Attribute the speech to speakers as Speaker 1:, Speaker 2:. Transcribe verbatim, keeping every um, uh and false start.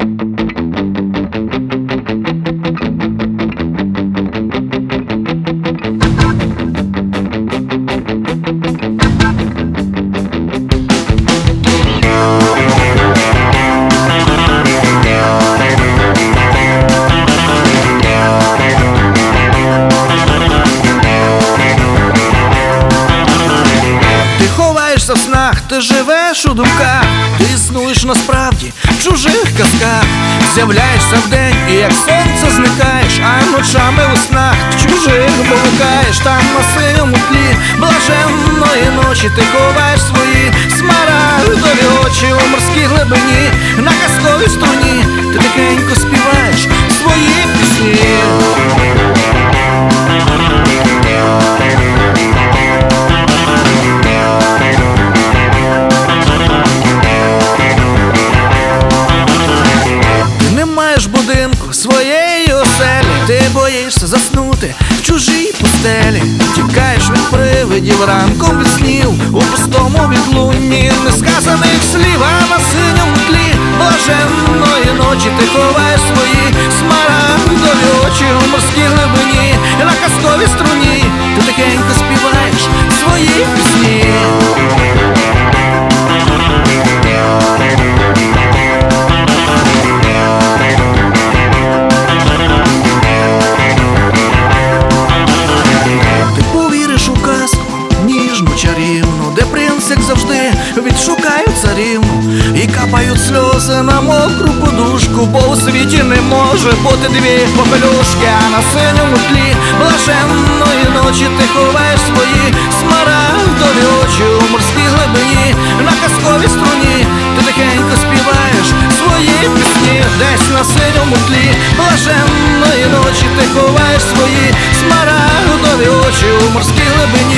Speaker 1: В снах ти живеш у думках, ти існуєш насправді в чужих казках. З'являєшся вдень і як сонце зникаєш, а ночами у снах в чужих блукаєш. Там на синьому тлі блаженної ночі ти ховаєш свої смарагдові очі. У морській глибині на казковій струні ти тихенько співаєш свої пісні. Своєї оселі ти боїшся заснути в чужій постелі. Тікаєш від привидів ранком від снів, у пустому відлунні несказаних слів. А на синьому тлі блаженної ночі ти ховаєш свої смарагдові очі. У морській глибині на казковій струні ти тихенько співаєш свої пісні. Чарівну, де принц, як завжди, відшукають царівну і капають сльози на мокру подушку, бо у світі не може бути дві попелюшки. А на синьому тлі блаженної ночі ти ховаєш свої смарагдові очі. У морській глибині на казковій струні ти тихенько співаєш свої пісні. Десь на синьому тлі блаженної ночі ти ховаєш свої смарагдові очі. У морській глибині